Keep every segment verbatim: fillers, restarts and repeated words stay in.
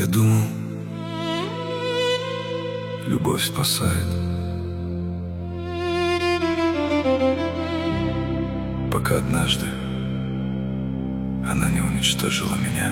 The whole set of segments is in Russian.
думал, любовь спасает, пока однажды она не уничтожила меня.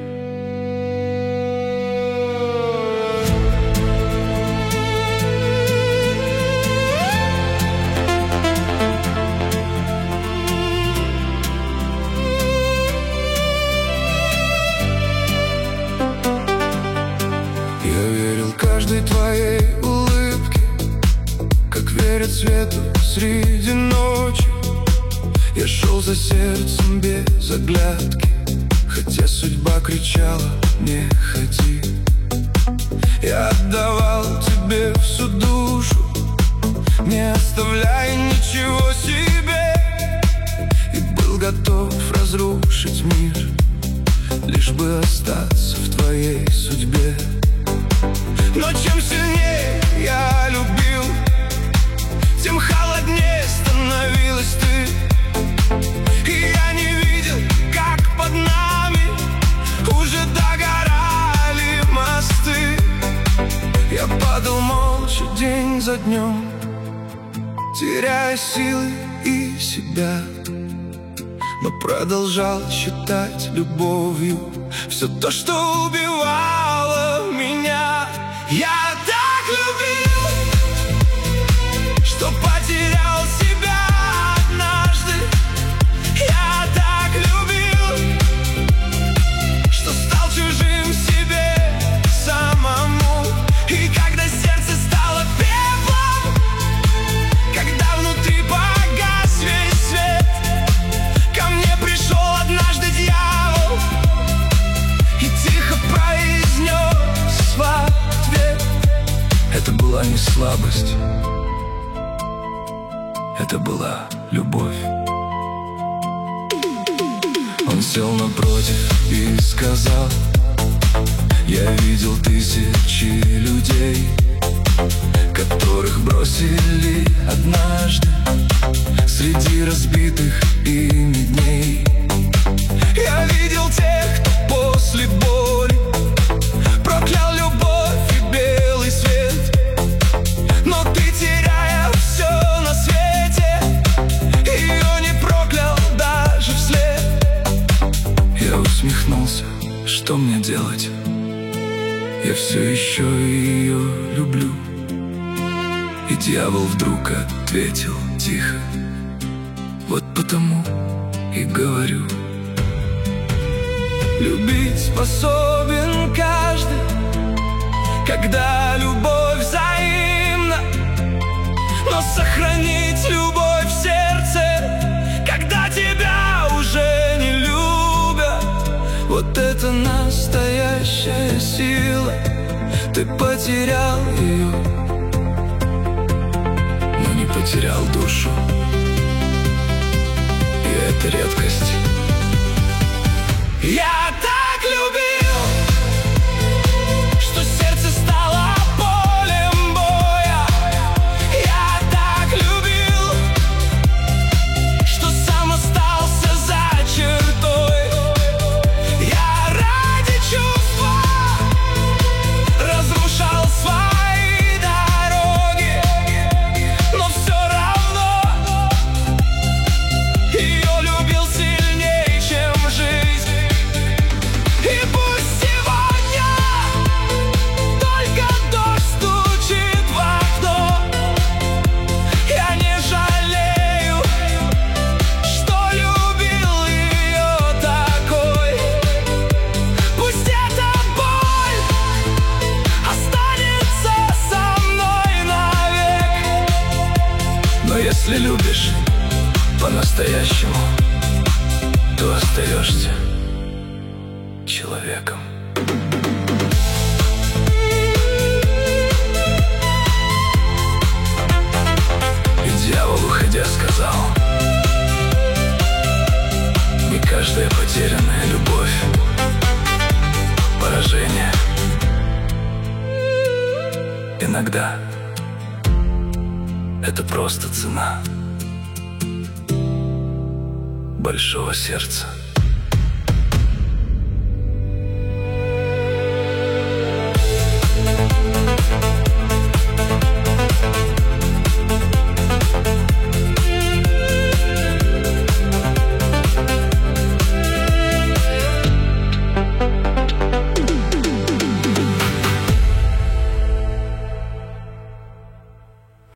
Я верил каждой твоей улыбке, как верят свету среди ночи. Я шел за сердцем без оглядки, хотя судьба кричала: не ходи. Я отдавал тебе всю душу, не оставляя ничего себе, и был готов разрушить мир, лишь бы остаться в твоей судьбе. Но чем сильнее я любил, тем холоднее становилась ты. И я не видел, как под нами уже догорали мосты. Я падал молча день за днем, теряя силы и себя, но продолжал считать любовью все то, что убивало меня. Я так любил, что потерял себя однажды. Я так любил, что стал чужим себе самому. И когда сердце стало пеплом, когда внутри погас весь свет, ко мне пришел однажды дьявол и тихо произнес в ответ: это была не слабость, это была любовь. Он сел напротив и сказал: я видел тысячи людей, которых бросили однажды среди разбитых ими дней. Я видел тех, кто после боли проклял любовь и белый свет. Но ты, теряя все на свете, ее не проклял даже вслед. Я усмехнулся: что мне делать? Я все еще ее люблю. И дьявол вдруг ответил тихо: вот потому и говорю. Любить способен каждый, когда любовь взаимна. Но сохранить любовь в сердце, когда тебя уже не любят, вот это настоящая сила. Ты потерял ее, но не потерял душу. И это редкость. Я так любил, что сердце стало полем боя. Я так любил, что сам остался за чертой. Я ради чувства разрушал свои дороги, но все равно ее любил сильнее, чем жизнь. И пусть сегодня только дождь стучит в окно, я не жалею, что любил ее такой. Пусть эта боль останется со мной навек. Но если любишь по-настоящему, то остаешься человеком. И дьявол, уходя, сказал: не каждая потерянная любовь — поражение. Иногда это просто цена большого сердца.